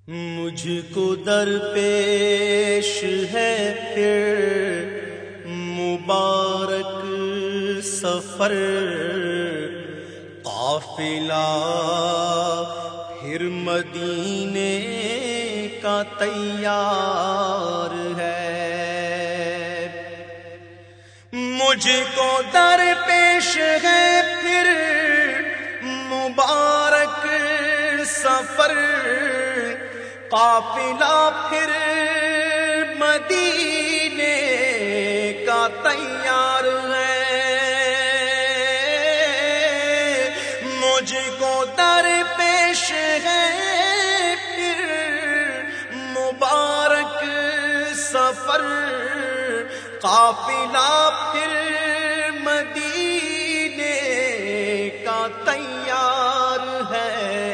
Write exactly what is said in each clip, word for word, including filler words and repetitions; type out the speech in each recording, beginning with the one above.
مجھ کو درپیش ہے پھر مبارک سفر، قافلہ پھر مدینے کا تیار ہے۔ مجھ کو درپیش ہے پھر مبارک سفر، قافلہ پھر مدینے کا تیار ہے۔ مجھ کو درپیش ہے پھر مبارک سفر، قافلہ پھر مدینے کا تیار ہے۔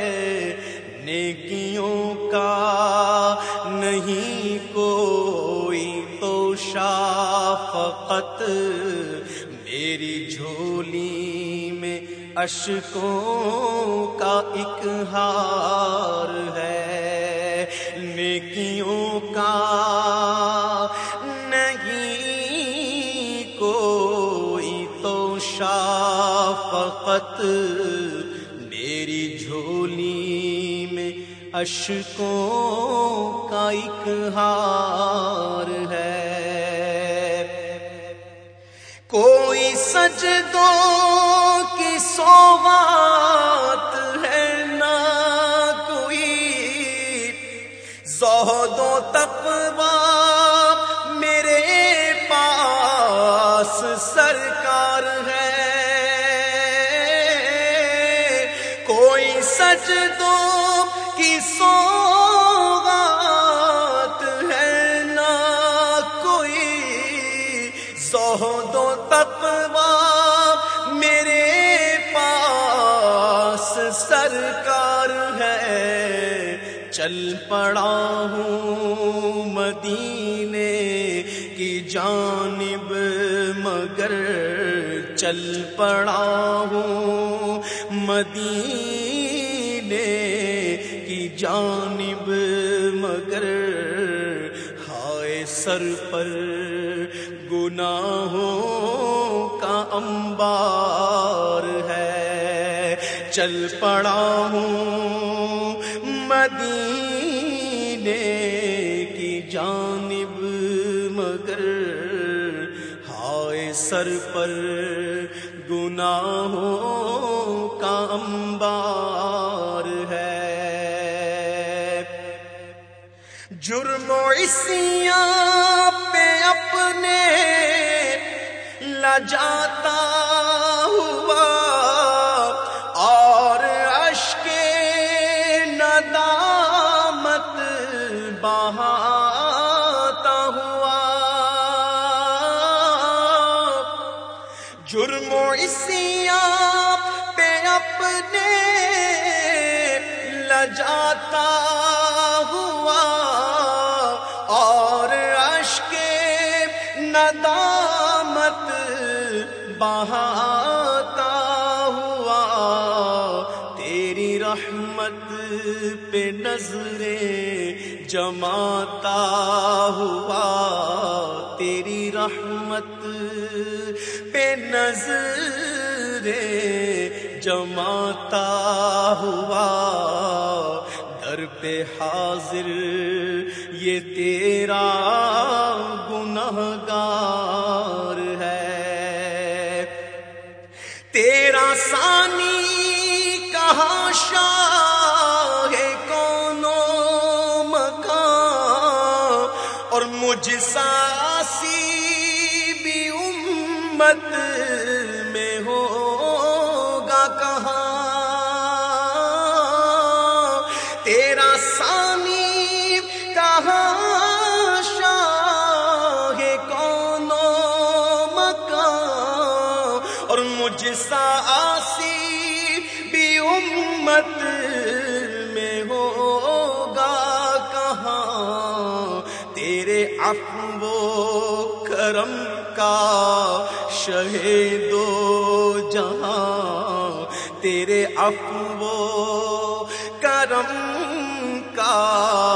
نیکیوں کا نہیں کوئی تو شافقت، میری جھولی میں اشکوں کا ایک ہار ہے۔ نیکیوں کا نہیں کوئی تو شافقت، میری جھولی میں اشکوں کا ایک ہار ہے۔ کوئی سجدوں کی سوغات ہے نہ کوئی، زہد و تقویٰ میرے پاس سرکار ہے۔ کوئی سجدوں کی سوغات ہے نہ کوئی، زہد و تقویٰ میرے پاس سرکار ہے۔ چل پڑا ہوں مدینے کی جانب مگر، چل پڑا ہوں مدینے کی جانب مگر، ہائے سر پر گناہوں کا انبار ہے۔ چل پڑا ہوں مدینے کی جانب مگر، ہائے سر پر گناہوں کا انبار ہے۔ جرم و عصیاں پہ اپنے لجاتا ہوا، اور اشک ندامت بہاتا ہوا۔ جرم و عصیاں پہ اپنے لجاتا ہوا، اور اشک ندامت بہاتا ہوا۔ تیری رحمت پہ نظریں جماتا ہوا، تیری رحمت پہ نظریں جماتا ہوا۔ در پہ حاضر یہ تیرا گنہگار ہے۔ تیرا ثانی کہاں شاہ کون و مکان، اور مجھ ساسی بھی امت میں ہوگا کہاں۔ تیرا ثانی کہاں شاہ کون و مکان، اور مجھ ساسی بھی امت میں ہوگا کہاں۔ تیرے عفو و کرم کا شہ دو جہاں، تیرے عفو و کرم کا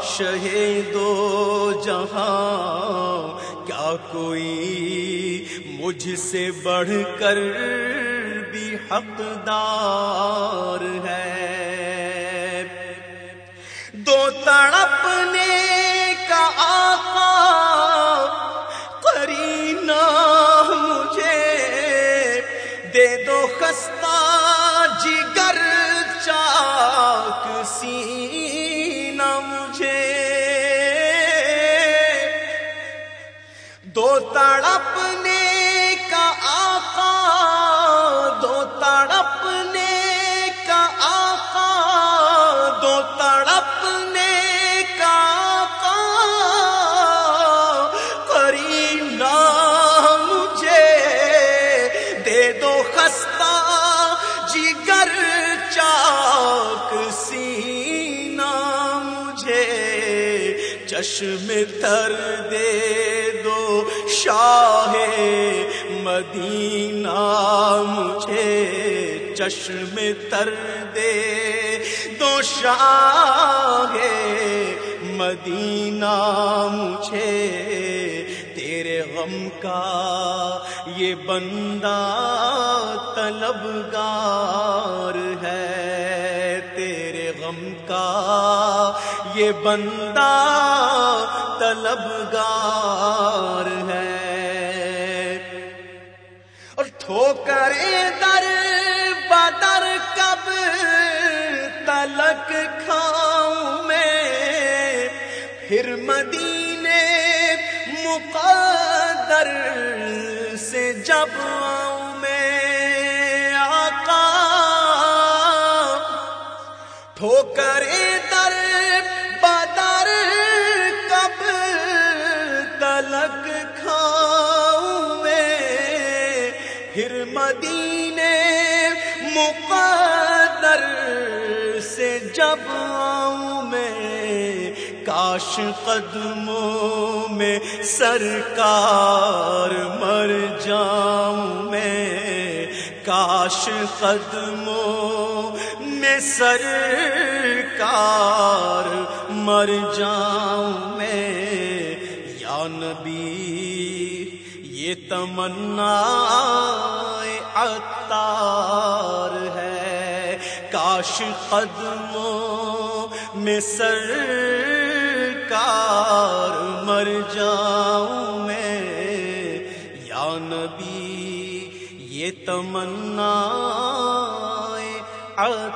شہ دو جہاں، کیا کوئی مجھ سے بڑھ کر بھی حقدار ہے؟ دو تڑپنے کا آقا قرینہ مجھے، دے دو خستہ جگر چاک سینہ مجھے۔ دو تڑپنے کا آقا، دو تڑپنے کا آقا، دو تڑپنے کا آقا قرینہ مجھے، دے دو خستہ جگر چاک سینہ مجھے۔ چشم تر دے دو شاہ مدینہ مجھے، چشم تر دے دو شاہ مدینہ مجھے۔ تیرے غم کا یہ بندہ طلبگار ہے، تیرے غم کا یہ بندہ طلبگار ہے۔ اور ٹھوکریں در بدر کب تلک کھاؤں میں، پھر مدینے مقدر سے جب آؤں میں آقا۔ ٹھوکریں در بدر کب تلک کھاؤں میں، پھر مدینے مقدر سے جب آؤں میں۔ کاش قدموں میں سرکار مر جاؤں میں، کاش قدموں میں سرکار مر جاؤں میں۔ یا نبی یہ تمنا عطار ہے، کاش قدموں میں سرکار مر جاؤں میں۔ یا نبی یہ تمنا عطار